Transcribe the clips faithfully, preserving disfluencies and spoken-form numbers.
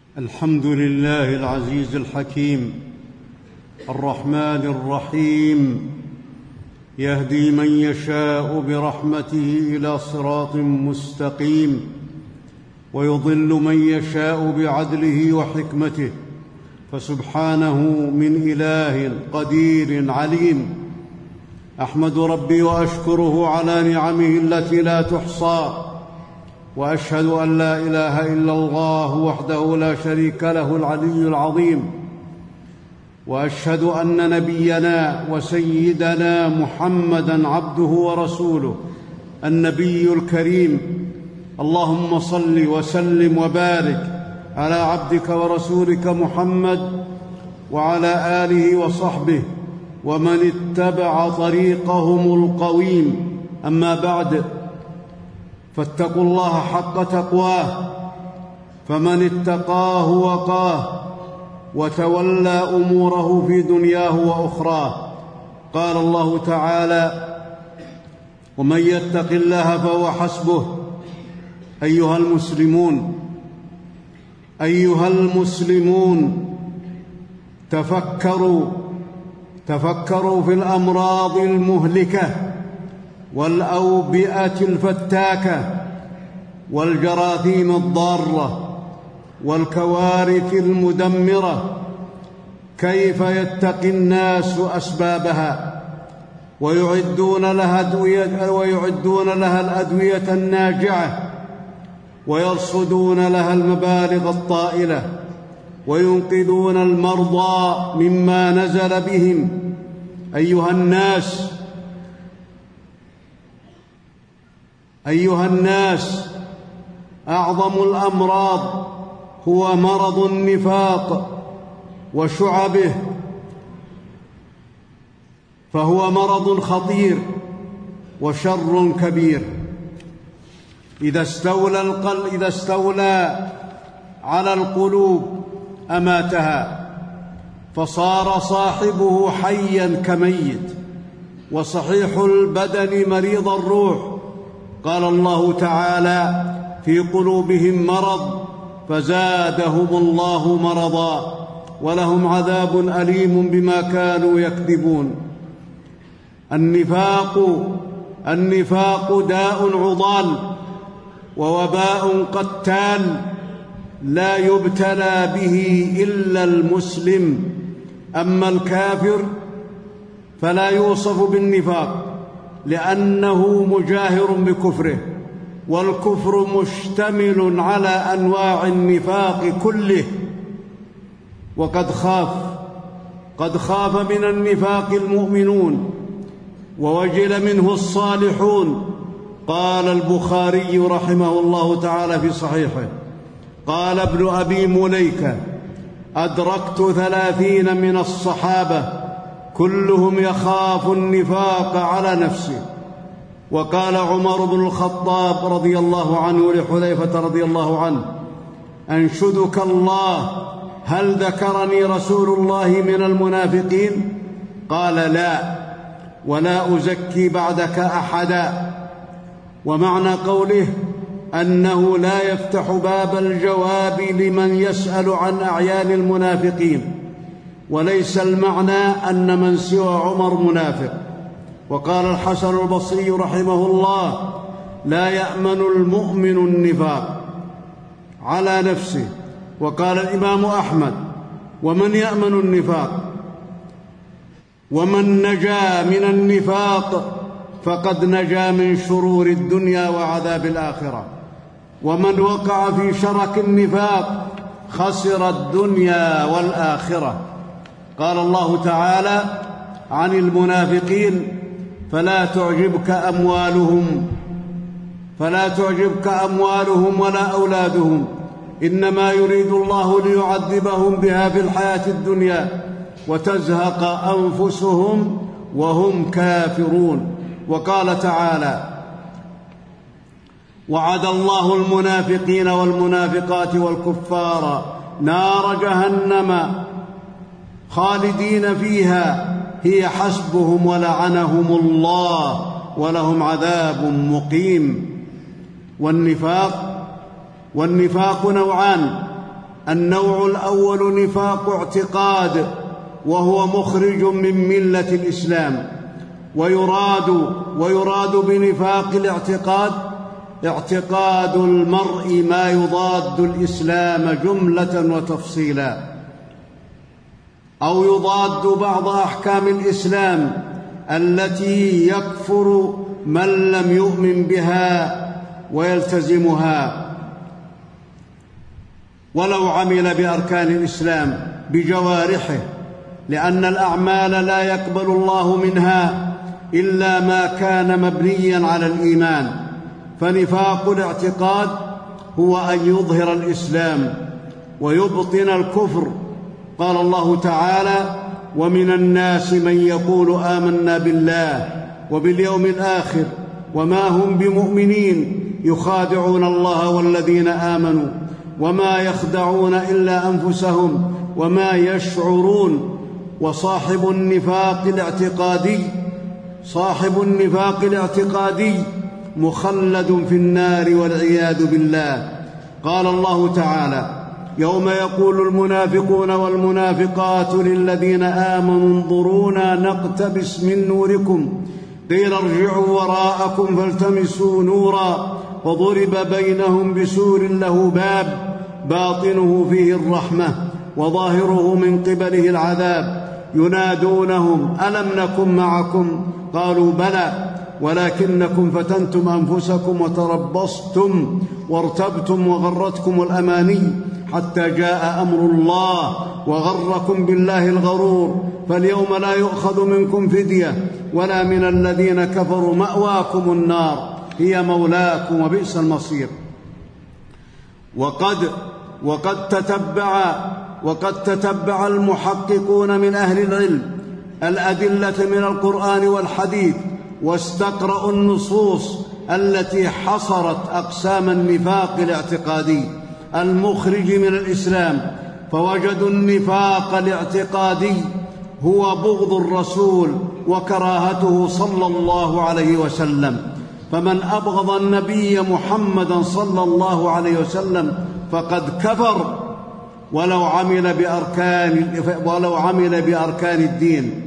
الحمد لله العزيز الحكيم الرحمن الرحيم، يهدي من يشاء برحمته إلى صراط مستقيم، ويضل من يشاء بعدله وحكمته، فسبحانه من إله قدير عليم. أحمد ربي وأشكره على نعمه التي لا تحصى، وأشهد أن لا إله إلا الله وحده لا شريك له العلي العظيم، وأشهد أن نبينا وسيدنا محمدًا عبده ورسوله النبي الكريم. اللهم صل وسلم وبارك على عبدك ورسولك محمد وعلى آله وصحبه ومن اتبع طريقهم القويم. أما بعد، فاتقوا الله حق تقواه، فمن اتقاه وقاه وتولى أموره في دنياه وأخراه. قال الله تعالى: ومن يتق الله فهو حسبه. أيها المسلمون أيها المسلمون تفكروا تفكروا في الأمراض المهلكة والأوبئة الفتاكة والجراثيم الضارة والكوارث المدمرة، كيف يتقي الناس أسبابها ويعدون لها أدوية ويعدون لها الأدوية الناجعة، ويرصدون لها المبالغ الطائلة، وينقذون المرضى مما نزل بهم. أيها الناس أيها الناس أعظم الأمراض هو مرض النفاق وشعبه، فهو مرض خطير وشر كبير. إذا استولى القلب إذا استولى على القلوب أماتها، فصار صاحبه حيا كميت، وصحيح البدن مريض الروح. قال الله تعالى: في قلوبهم مرض فزادهم الله مرضا ولهم عذاب أليم بما كانوا يكذبون. النفاق النفاق داء عضال ووباء قتال، لا يبتلى به إلا المسلم. أما الكافر فلا يوصف بالنفاق لأنه مجاهر بكفره، والكفر مشتمل على أنواع النفاق كله. وقد خاف قد خاف من النفاق المؤمنون ووجل منه الصالحون. قال البخاري رحمه الله تعالى في صحيحه: قال ابن أبي مليكة: أدركت ثلاثين من الصحابة كلهم يخاف النفاق على نفسه. وقال عمر بن الخطاب رضي الله عنه لحذيفة رضي الله عنه: أنشدك الله، هل ذكرني رسول الله من المنافقين؟ قال: لا، ولا أزكي بعدك أحدا. ومعنى قوله أنه لا يفتح باب الجواب لمن يسأل عن أعيان المنافقين، وليس المعنى أن من سوى عمر منافق. وقال الحسن البصري رحمه الله: لا يأمن المؤمن النفاق على نفسه. وقال الإمام أحمد: ومن يأمن النفاق؟ ومن نجا من النفاق فقد نجا من شرور الدنيا وعذاب الآخرة، ومن وقع في شرك النفاق خسر الدنيا والآخرة. قال الله تعالى عن المنافقين: فلا تعجبك أموالهم فلا تعجبك أموالهم ولا أولادهم، إنما يريد الله ليعذبهم بها في الحياة الدنيا وتزهق أنفسهم وهم كافرون. وقال تعالى: وعد الله المنافقين والمنافقات والكفار نار جهنم خالدين فيها هي حسبهم ولعنهم الله ولهم عذاب مقيم. والنفاق والنفاق نوعان: النوع الأول نفاق اعتقاد، وهو مخرج من ملة الإسلام. ويراد ويراد بنفاق الاعتقاد اعتقاد المرء ما يضاد الإسلام جملة وتفصيلا، أو يضاد بعض أحكام الإسلام التي يكفر من لم يؤمن بها ويلتزمها ولو عمل بأركان الإسلام بجوارحه، لأن الأعمال لا يقبل الله منها إلا ما كان مبنيا على الإيمان. فنفاق الاعتقاد هو أن يظهر الإسلام ويبطن الكفر. قال الله تعالى: ومن الناس من يقول آمنا بالله وباليوم الآخر وما هم بمؤمنين يخادعون الله والذين آمنوا وما يخدعون إلا أنفسهم وما يشعرون. وصاحب النفاق الاعتقادي صاحب النفاق الاعتقادي مخلد في النار والعياذ بالله. قال الله تعالى: يوم يقول المنافقون والمنافقات للذين آمنوا انظرونا نقتبس من نوركم قيل ارجعوا وراءكم فالتمسوا نورا وضرب بينهم بسور له باب باطنه فيه الرحمة وظاهره من قبله العذاب ينادونهم ألم نكن معكم قالوا بلى ولكنكم فتنتم أنفسكم وتربصتم وارتبتم وغرتكم الأماني حتى جاء أمر الله وغركم بالله الغرور فاليوم لا يؤخذ منكم فدية ولا من الذين كفروا مأواكم النار هي مولاكم وبئس المصير. وقد وقد تتبع وقد تتبع المحققون من أهل العلم الأدلة من القرآن والحديث واستقرأوا النصوص التي حصرت أقسام النفاق الاعتقادي المخرج من الإسلام، فوجدوا النفاق الاعتقادي هو بغض الرسول وكراهته صلى الله عليه وسلم. فمن أبغض النبي محمدا صلى الله عليه وسلم فقد كفر ولو عمل بأركان ولو عمل بأركان الدين.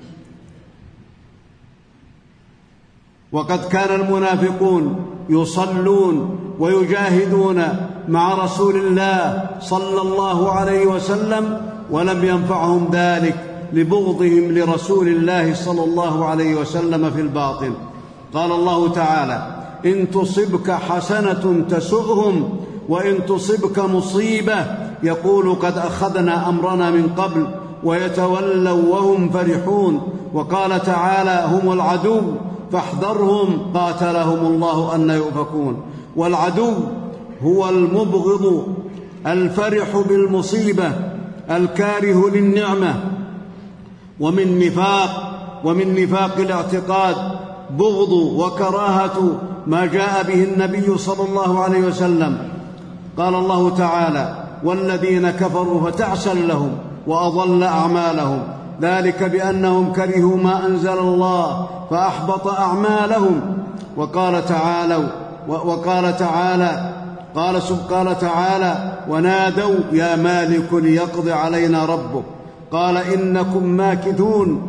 وقد كان المنافقون يصلون ويجاهدون مع رسول الله صلى الله عليه وسلم ولم ينفعهم ذلك لبغضهم لرسول الله صلى الله عليه وسلم في الباطن. قال الله تعالى: إن تصبك حسنة تسؤهم وإن تصبك مصيبة يقول قد أخذنا أمرنا من قبل ويتولوا وهم فرحون. وقال تعالى: هم العدو فاحذرهم قاتلهم الله أن يؤفكون. والعدو هو المبغض الفرح بالمصيبة الكاره للنعمة. ومن نفاق ومن نفاق الاعتقاد بغض وكراهة ما جاء به النبي صلى الله عليه وسلم. قال الله تعالى: والذين كفروا فتعسا لهم وأضل أعمالهم ذلك بأنهم كرهوا ما أنزل الله فأحبط أعمالهم. وقال تعالى وقال تعالى قال قال تعالى: ونادوا يا مالك ليقض علينا ربك قال إنكم ماكثون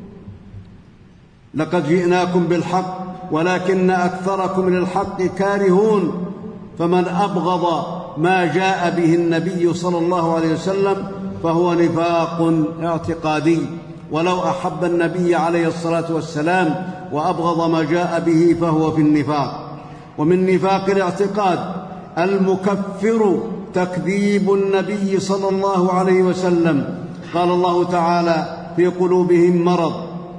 لقد جئناكم بالحق ولكن أكثركم للحق كارهون. فمن أبغض ما جاء به النبي صلى الله عليه وسلم فهو نفاق اعتقادي، ولو أحب النبي عليه الصلاة والسلام وأبغض ما جاء به فهو في النفاق. ومن نفاق الاعتقاد المكفر تكذيب النبي صلى الله عليه وسلم. قال الله تعالى: في قلوبهم مرض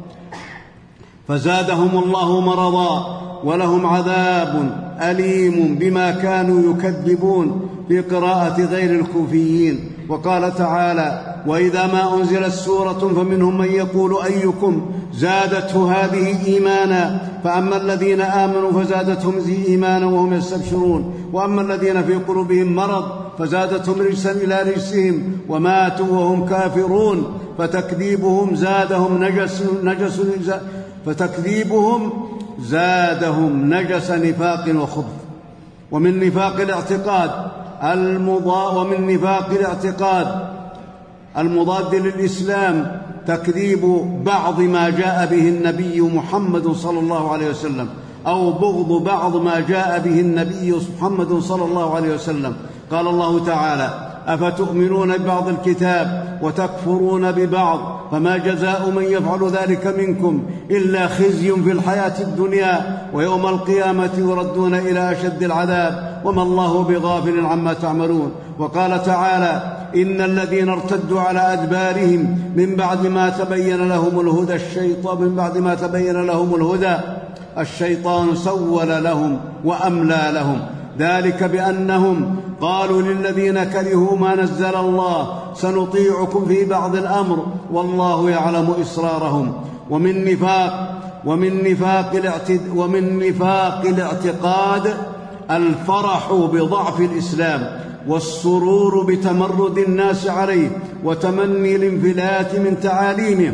فزادهم الله مرضا ولهم عذاب أليم بما كانوا يكذبون في قراءة غير الكوفيين. وقال تعالى: وإذا ما أنزلت سورة فمنهم من يقول أيكم زادته هذه إيمانا فأما الذين آمنوا فزادتهم إيمانا وهم يستبشرون وأما الذين في قلوبهم مرض فزادتهم رجسا إلى رجسهم وماتوا وهم كافرون فتكذيبهم زادهم نجس, نجس فتكذيبهم زادهم نجس نفاق وخبث. ومن نفاق الاعتقاد المضاد ومن نفاق الاعتقاد المضاد للإسلام تكذيب بعض ما جاء به النبي محمد صلى الله عليه وسلم، أو بغض بعض ما جاء به النبي محمد صلى الله عليه وسلم. قال الله تعالى: أفتؤمنون ببعض الكتاب وتكفرون ببعض، فما جزاء من يفعل ذلك منكم إلا خزي في الحياة الدنيا ويوم القيامة يردون إلى أشد العذاب وما الله بغافل عما تعملون. وقال تعالى: إن الذين ارتدوا على أدبارهم من بعد ما تبين لهم الهدى الشيطان من بعد ما تبين لهم الهدى الشيطان سول لهم وأملى لهم، ذلك بأنهم قالوا للذين كرهوا ما نزل الله سنطيعكم في بعض الأمر والله يعلم إسرارهم. ومن نفاق ومن نفاق الاعتد ومن نفاق الاعتقاد الفرح بضعف الإسلام والسرور بتمرد الناس عليه وتمني الانفلات من تعاليمه،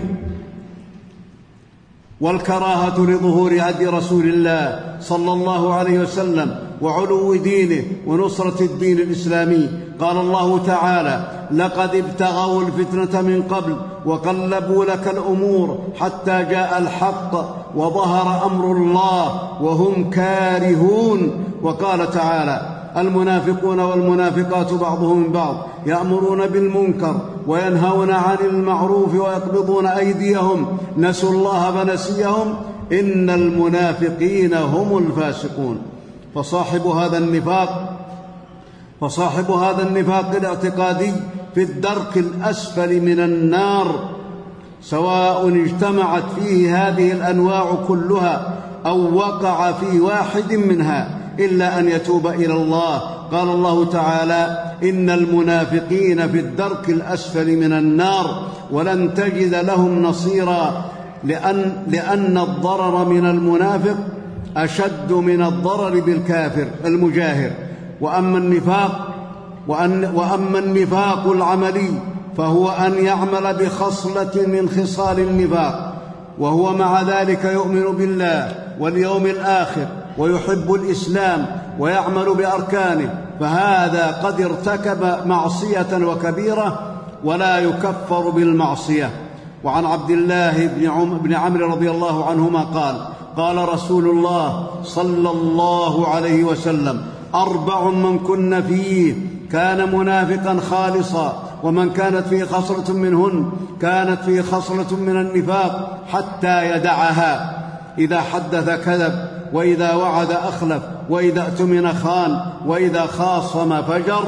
والكراهة لظهور هدي رسول الله صلى الله عليه وسلم وعلو دينه ونصرة الدين الإسلامي. قال الله تعالى: لقد ابتغوا الفتنة من قبل وقلبوا لك الأمور حتى جاء الحق وظهر أمر الله وهم كارهون. وقال تعالى: المنافقون والمنافقات بعضهم من بعض يأمرون بالمنكر وينهون عن المعروف ويقبضون أيديهم نسوا الله فنسيهم إن المنافقين هم الفاسقون. فصاحب هذا النفاق فصاحب هذا النفاق الاعتقادي في الدرك الأسفل من النار، سواء اجتمعت فيه هذه الأنواع كلها أو وقع في واحد منها، إلا أن يتوب إلى الله. قال الله تعالى: إن المنافقين في الدرك الأسفل من النار ولن تجد لهم نصيرا، لأن, لأن الضرر من المنافق أشد من الضرر بالكافر المجاهر. وأما النفاق وأن وأما النفاق العملي فهو أن يعمل بخصلة من خصال النفاق، وهو مع ذلك يؤمن بالله واليوم الآخر ويحب الإسلام ويعمل بأركانه، فهذا قد ارتكب معصية وكبيرة ولا يكفر بالمعصية. وعن عبد الله بن عمرو رضي الله عنهما قال: قال رسول الله صلى الله عليه وسلم: أربع من كن فيه كان منافقا خالصا، ومن كانت فيه خصلة منهن كانت فيه خصلة من النفاق حتى يدعها: إذا حدث كذب، وإذا وعد أخلف، وإذا اؤتمن خان، وإذا خاصم فجر.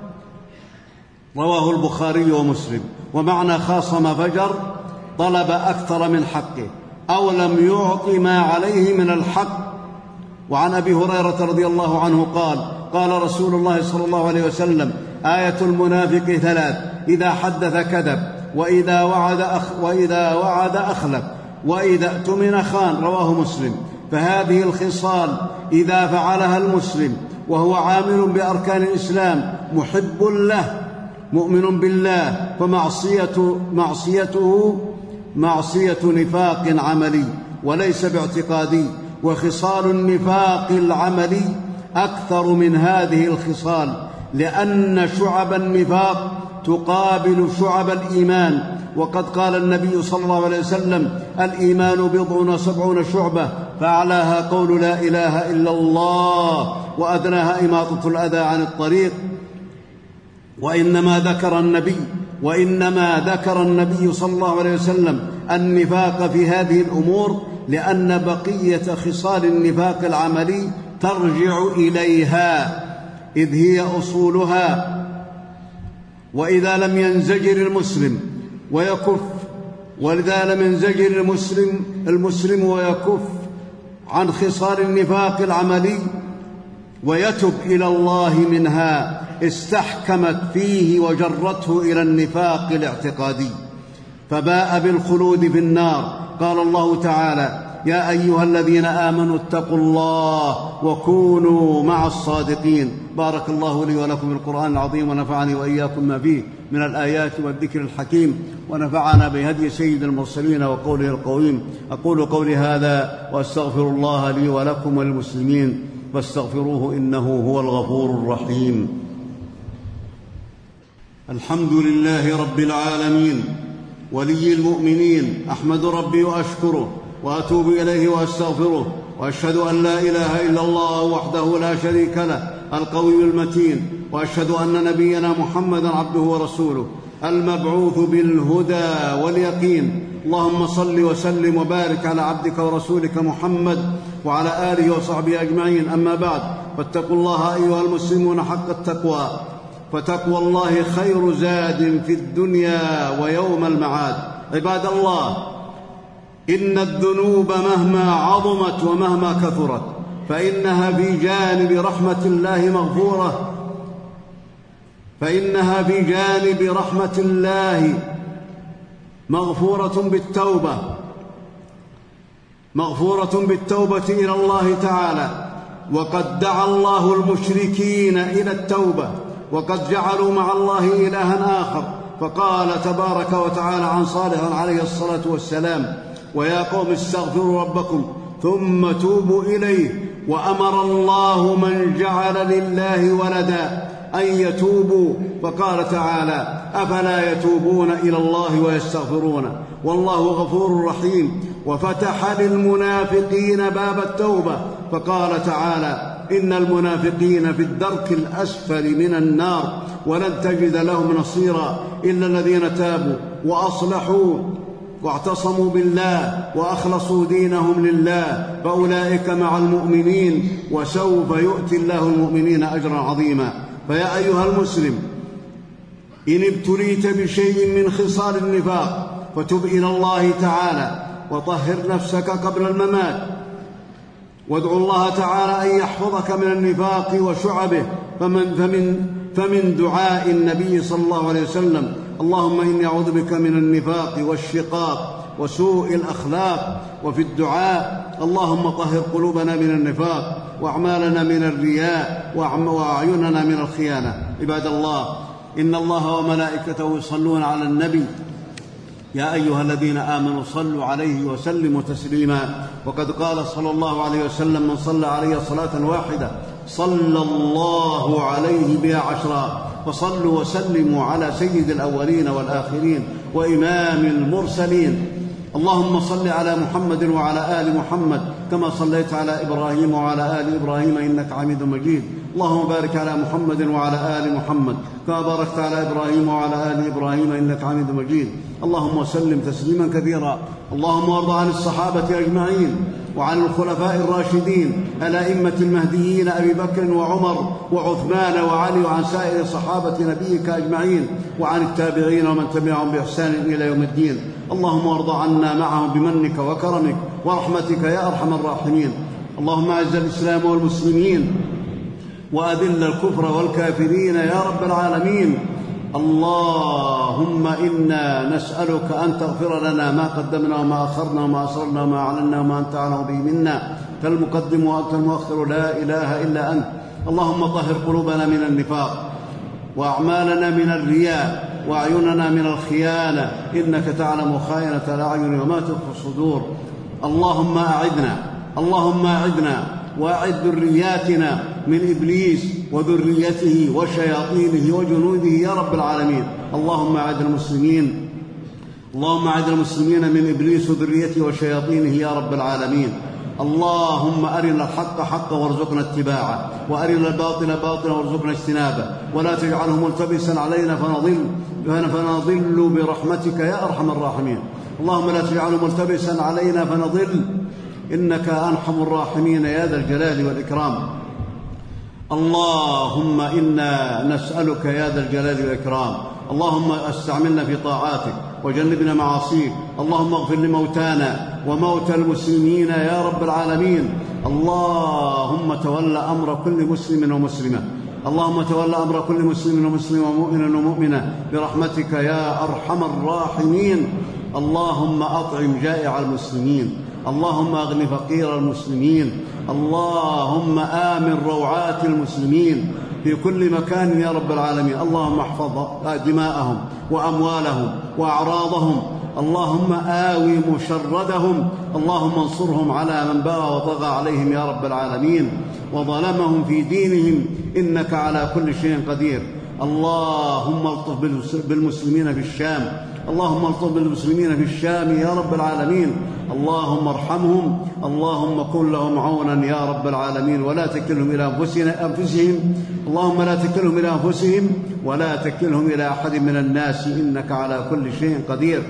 رواه البخاري ومسلم. ومعنى خاصم فجر طلب أكثر من حقه أو لم يعط ما عليه من الحق. وعن أبي هريرة رضي الله عنه قال: قال رسول الله صلى الله عليه وسلم: آية المنافق ثلاث: إذا حدث كذب، وإذا وعد أخ وإذا وعد أخلف، وإذا اؤتمن خان. رواه مسلم. فهذه الخصال إذا فعلها المسلم وهو عامل بأركان الإسلام محب له مؤمن بالله، فمعصيته معصيته معصية نفاق عملي وليس باعتقادي. وخصال النفاق العملي أكثر من هذه الخصال، لأن شعب النفاق تقابل شعب الإيمان. وقد قال النبي صلى الله عليه وسلم: الإيمان بضع وسبعون شعبة، فأعلاها قول لا إله إلا الله، وأدناها إماطة الأذى عن الطريق. وإنما ذكر النبي وإنما ذكر النبي صلى الله عليه وسلم النفاق في هذه الأمور لأن بقية خصال النفاق العملي ترجع إليها، إذ هي أصولها. وإذا لم ينزجر المسلم ويكف ولذا لم ينزجر المسلم المسلم ويكف عن خصال النفاق العملي ويتب إلى الله منها استحكمت فيه وجرته إلى النفاق الاعتقادي، فباء بالخلود في النار. قال الله تعالى: يا أيها الذين آمنوا اتقوا الله وكونوا مع الصادقين. بارك الله لي ولكم بالقرآن العظيم، ونفعني وإياكم ما فيه من الآيات والذكر الحكيم، ونفعنا بهدي سيد المرسلين وقوله القويم. أقول قولي هذا وأستغفر الله لي ولكم وللمسلمين، فاستغفروه إنه هو الغفور الرحيم. الحمد لله رب العالمين ولي المؤمنين، أحمد ربي وأشكره وأتوب إليه وأستغفره، وأشهد أن لا إله إلا الله وحده لا شريك له القوي المتين، وأشهد أن نبينا محمدًا عبده ورسوله المبعوث بالهدى واليقين. اللهم صل وسلم وبارك على عبدك ورسولك محمد وعلى آله وصحبه أجمعين. أما بعد، فاتقوا الله أيها المسلمون حق التقوى، فتقوى الله خير زاد في الدنيا ويوم المعاد. عباد الله، إن الذنوب مهما عظمت ومهما كثرت فإنها في جانب رحمة الله مغفورة فإنها في جانب رحمة الله مغفورة بالتوبة مغفورة بالتوبة إلى الله تعالى. وقد دعا الله المشركين إلى التوبة، وقد جعلوا مع الله إلها آخر، فقال تبارك وتعالى عن صالح عليه الصلاة والسلام: ويا قوم استغفروا ربكم ثم توبوا إليه. وأمر الله من جعل لله ولدا أن يتوبوا، فقال تعالى: أفلا يتوبون إلى الله ويستغفرونه والله غفور رحيم. وفتح للمنافقين باب التوبة، فقال تعالى: إن المنافقين في الدرك الأسفل من النار ولن تجد لهم نصيرا إلا الذين تابوا وأصلحوا واعتصموا بالله وأخلصوا دينهم لله فأولئك مع المؤمنين وسوف يؤتي الله المؤمنين أجرا عظيما. فيا أيها المسلم، إن ابتليت بشيء من خصال النفاق فتب إلى الله تعالى وطهر نفسك قبل الممات، وادعو الله تعالى أن يحفظك من النفاق وشعبه. فمن, فمن, فمن دعاء النبي صلى الله عليه وسلم: اللهم إني أعوذ بك من النفاق والشقاق وسوء الأخلاق. وفي الدعاء: اللهم طهر قلوبنا من النفاق وأعمالنا من الرياء وأعيننا من الخيانة. عباد الله، إن الله وملائكته يصلون على النبي، يا أيها الذين آمنوا صلوا عليه وسلموا تسليما. وقد قال صلى الله عليه وسلم: من صلى علي صلاة واحدة صلى الله عليه بها عشرا. فصلوا وسلموا على سيد الأولين والآخرين وإمام المرسلين. اللهم صل على محمد وعلى آل محمد كما صليت على إبراهيم وعلى آل إبراهيم إنك حميد مجيد. اللهم بارك على محمد وعلى آل محمد كما باركت على إبراهيم وعلى آل إبراهيم إنك حميد مجيد. اللهم وسلم تسليما كثيرا. اللهم وارض عن الصحابة أجمعين وعن الخلفاء الراشدين الأئمة المهديين أبي بكر وعمر وعثمان وعلي، وعن سائر صحابة نبيك أجمعين، وعن التابعين ومن تبعهم بإحسان إلى يوم الدين. اللهم وارض عنا معهم بمنك وكرمك ورحمتك يا أرحم الراحمين. اللهم أعز الإسلام والمسلمين وأذل الكفر والكافرين يا رب العالمين. اللهم إنا نسألك أن تغفر لنا ما قدمنا وما أخرنا وما أسررنا وما أعلنا وما أنت أعلم به منا، كالمقدم وأنت المؤخر، لا إله إلا أنت. اللهم طهر قلوبنا من النفاق وأعمالنا من الرياء وأعيننا من الخيانة، إنك تعلم خائنة الأعين وما تخفي الصدور. اللهم أعذنا اللهم أعذنا وأعذ ذرياتنا من إبليس وذريته وشياطينه وجنوده يا رب العالمين. اللهم أعذ المسلمين اللهم أعذ المسلمين من إبليس وذريته وشياطينه يا رب العالمين. اللهم أرنا الحق حقا وارزقنا اتباعه، وأرنا الباطل باطلا وارزقنا اجتنابه، ولا تجعله ملتبسا علينا فنضل فنضل برحمتك يا أرحم الراحمين. اللهم لا تجعله ملتبسا علينا فنضل، إنك أرحم الراحمين يا ذا الجلال والإكرام. اللهم إنا نسألك يا ذا الجلال والإكرام، اللهم استعملنا في طاعاتك وجنبنا معاصيك. اللهم اغفر لموتانا وموتى المسلمين يا رب العالمين. اللهم تولى أمر كل مسلم ومسلمة اللهم تولى أمر كل مسلم ومسلمة ومؤمن ومؤمنة برحمتك يا أرحم الراحمين. اللهم أطعم جائع المسلمين، اللهم أغن فقير المسلمين، اللهم آمن روعات المسلمين في كل مكان يا رب العالمين. اللهم احفظ دماءهم وأموالهم وأعراضهم، اللهم آوي مشردهم، اللهم انصرهم على من بغى وطغى عليهم يا رب العالمين وظلمهم في دينهم، إنك على كل شيء قدير. اللهم الطف بالمسلمين في الشام اللهم الطف بالمسلمين في الشام يا رب العالمين. اللهم ارحمهم، اللهم كن لهم عونا يا رب العالمين، ولا تكلهم إلى أنفسهم اللهم لا تكلهم إلى أنفسهم ولا تكلهم إلى أحد من الناس، إنك على كل شيء قدير.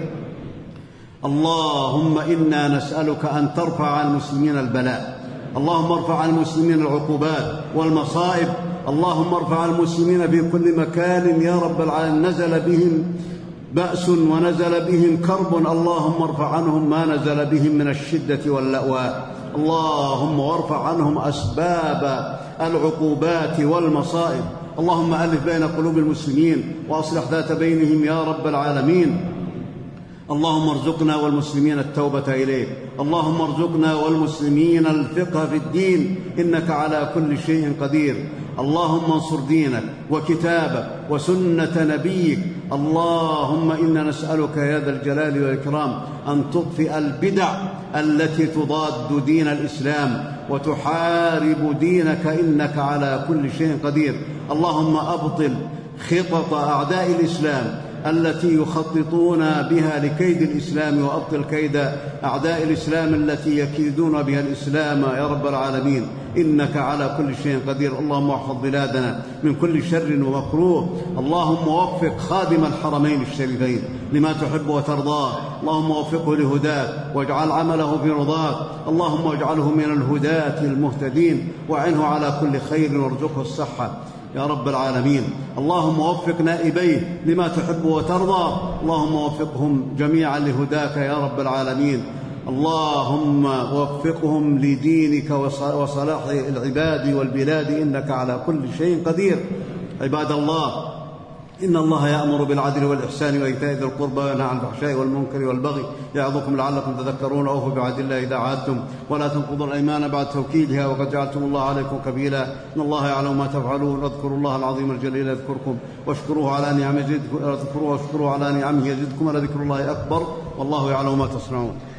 اللهم إنا نسألك أن ترفع عن المسلمين البلاء، اللهم ارفع عن المسلمين العقوبات والمصائب، اللهم ارفع عن المسلمين في كل مكان يا رب العالمين نزل بهم بأس ونزل بهم كرب، اللهم ارفع عنهم ما نزل بهم من الشدة واللأواء، اللهم وارفع عنهم أسباب العقوبات والمصائب. اللهم ألف بين قلوب المسلمين وأصلح ذات بينهم يا رب العالمين. اللهم ارزقنا والمسلمين التوبة إليك، اللهم ارزقنا والمسلمين الفقه في الدين، إنك على كل شيء قدير. اللهم انصر دينك وكتابك وسنة نبيك. اللهم إنا نسألك يا ذا الجلال والإكرام أن تطفئ البدع التي تضاد دين الإسلام وتحارب دينك، إنك على كل شيء قدير. اللهم أبطل خطط أعداء الإسلام التي يخططون بها لكيد الإسلام، وأبطل كيد أعداء الإسلام التي يكيدون بها الإسلام يا رب العالمين، إنك على كل شيء قدير. اللهم احفظ بلادنا من كل شر ومكروه. اللهم وفق خادم الحرمين الشريفين لما تحب وترضاه، اللهم وفقه لهداك واجعل عمله في رضاك، اللهم اجعله من الهداة المهتدين، وعنه على كل خير وارزقه الصحة يا رب العالمين. اللهم وفق نائبيه لما تحب وترضى، اللهم وفقهم جميعا لهداك يا رب العالمين. اللهم وفقهم لدينك وصلاح العباد والبلاد، إنك على كل شيء قدير. عباد الله، إن الله يأمر بالعدل والإحسان وإيتاء ذي القربى وينهى عن الفحشاء والمنكر والبغي يعظكم لعلكم تذكرون. أوفوا بعهد الله إذا عاهدتم ولا تنقضوا الأيمان بعد توكيدها، وقد جعلتم الله عليكم كفيلا، إن الله يعلم ما تفعلون. اذكروا الله العظيم الجليل يذكركم واشكروه على نعمه يزدكم، اذكروه واشكروه على نعمه يزدكم، ولذكر الله أكبر والله يعلم ما تصنعون.